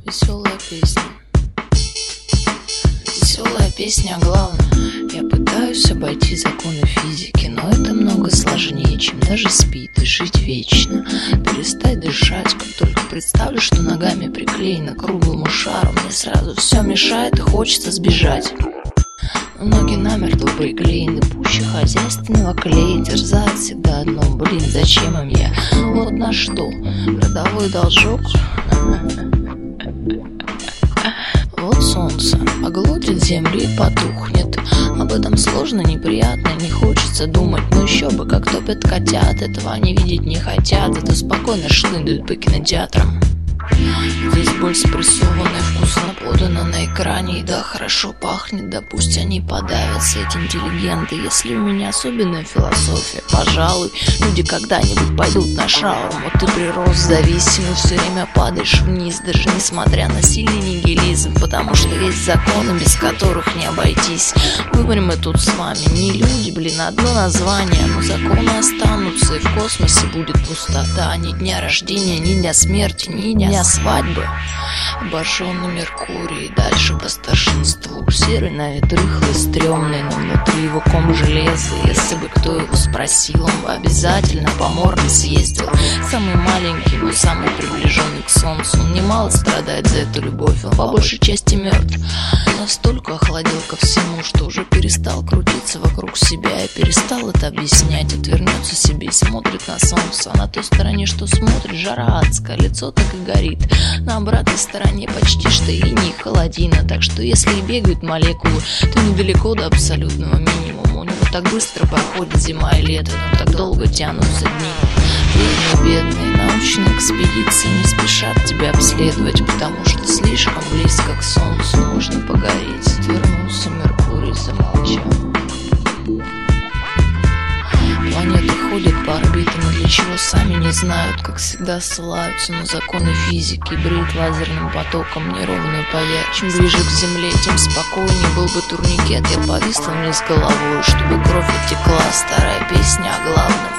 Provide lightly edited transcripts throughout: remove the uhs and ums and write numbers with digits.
Веселая песня. Веселая песня о главном. Я пытаюсь обойти законы физики, но это много сложнее, чем даже спит и жить вечно. Перестать дышать, как только представлю, что ногами приклеено к круглому шару. Мне сразу все мешает и хочется сбежать. Ноги намертво приклеены, пуще хозяйственного клея. Терзает всегда одно: блин, зачем им я? Вот на что? Родовой должок? Вот солнце оглотит землю и потухнет. Об этом сложно, неприятно, не хочется думать. Но еще бы, как топят котят, этого они видеть не хотят. Зато спокойно шлындают по кинотеатрам. Здесь боль спрессованная, вкусно подана на экране. И да, хорошо пахнет, да пусть они подавятся, эти интеллигенты. Если у меня особенная философия, пожалуй, люди когда-нибудь пойдут на шаурму. Вот ты прирос зависимый, все время падаешь вниз, даже несмотря на сильный нигилизм. Потому что есть законы, без которых не обойтись. Выборем мы тут с вами не люди, блин, одно название. Но законы останутся, и в космосе будет пустота. Ни дня рождения, ни дня смерти, ни дня свадьбы. Обожженный Меркурий, дальше по старшинству. Серый на вид рыхлый, стрёмный, но внутри его ком железа. Если бы кто его спросил, он бы обязательно по морде съездил. Самый маленький, но самый приближенный к солнцу. Он немало страдает за эту любовь, он по большей части мертв. Настолько охладел ко всему, что уже перестал крутиться вокруг себя и перестал это объяснять. Отвернется себе и смотрит на солнце. А на той стороне, что смотрит, жара адская, лицо так и горит. На обратной стороне почти что и не холодина. Так что если и бегают молекулы, то недалеко до абсолютного минимума. У него так быстро проходит зима и лето, но так долго тянутся дни. Бедные научные экспедиции не спешат тебя обследовать, потому что слишком близко к солнцу можно погореть. Отвернулся Меркурий, замолчал. Планеты ходят по орбитам, и для чего сами не знают, как всегда ссылаются на законы физики, бреют лазерным потоком неровную поверхность. Чем ближе к Земле, тем спокойнее был бы турникет. Я повисла вниз головой, чтобы кровь оттекла. Старая песня о главном.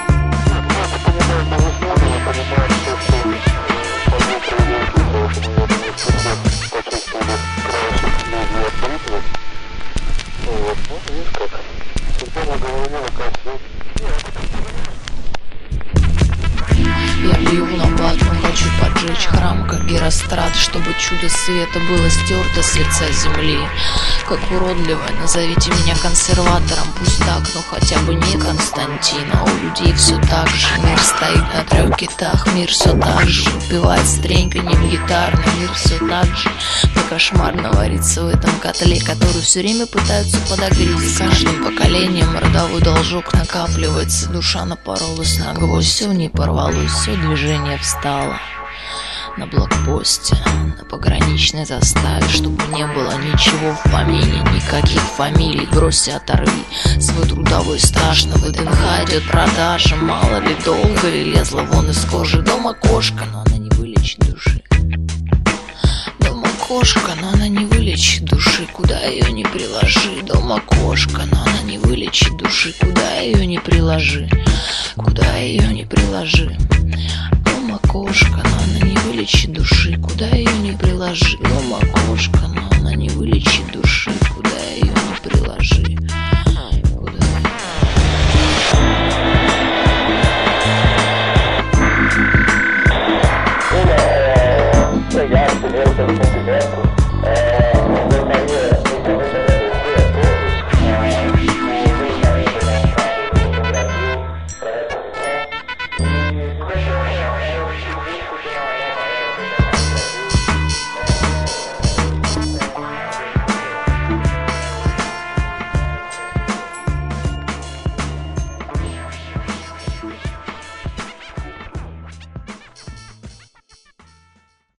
Я бью в набат, но хочу поджечь храм, как Герострат, чтобы чудо света было стерто с лица земли. Как уродливое, назовите меня консерватором, пусть так, но хотя бы не Константин. А у людей все так же, мир стоит на 3 китах, мир все так же упивает стреньканьем гитарный, мир все так же. Но кошмарно варится в этом котле, который все время пытаются подогреть. С каждым поколением родовой должок накапливается, душа напоролась на гвоздь, все в ней порвалось, все движение встало. На блокпосте, на пограничной заставе, чтобы не было ничего в помине, никаких фамилий. Брось и оторви свой трудовой стаж. На ВДНХ идет продажа, мало ли долго ли лезла вон из кожи. Дома кошка, но она не вылечит души. Дома кошка, но она не вылечит души, куда ее не приложи. Дома кошка, но она не вылечит души, куда ее не приложи, куда ее не приложи. Дома кошка, но она не вылечит души, куда ее не приложи. Дома кошка, но она не вылечит души, куда ее не приложи.